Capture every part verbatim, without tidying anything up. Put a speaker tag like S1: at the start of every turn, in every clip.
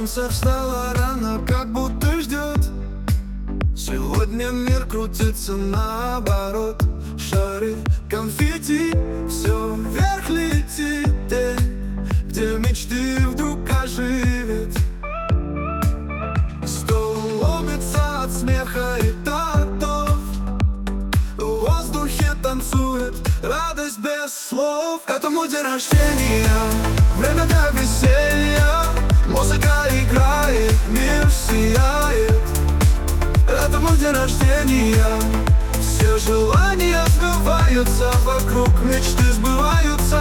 S1: Солнце встало рано, как будто ждет. Сегодня мир крутится наоборот. Шары, конфетти, все вверх летит. День, где мечты вдруг оживет. Стол ломится от смеха и тортов. В воздухе танцует радость без слов. Это мой день рождения, время для веселья. Музыка играет, мир сияет. Это мой день рождения. Все желания сбываются, вокруг мечты сбываются.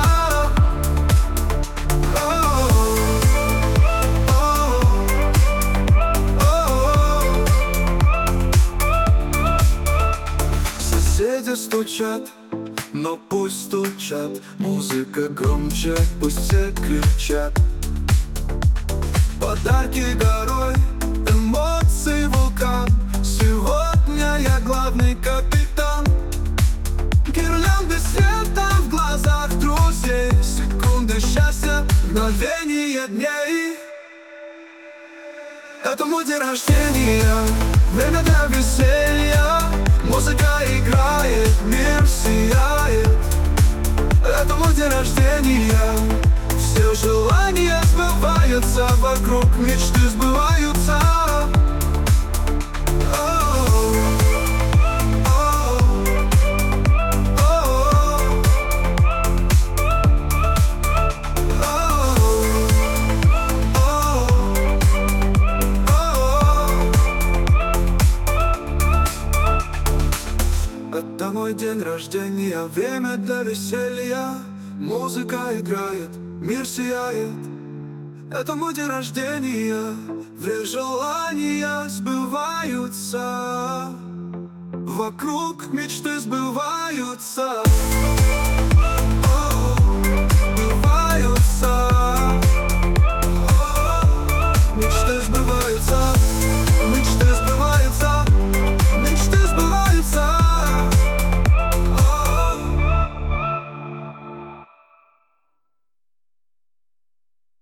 S1: Соседи стучат, но пусть стучат. Музыка громче, пусть все кричат. Подарки горой, эмоции вулкан. Сегодня я главный капитан. Гирлянды света в глазах друзей. Секунды счастья, мгновения дней. Это мой день рождения, время для веселья. Музыка играет, мир сияет. Это мой день рождения. Все желания сбываются, вокруг мечты сбываются. Это мой день рождения, время для веселья. Музыка играет, мир сияет. Это мой день рождения, все желания сбываются, вокруг мечты сбываются.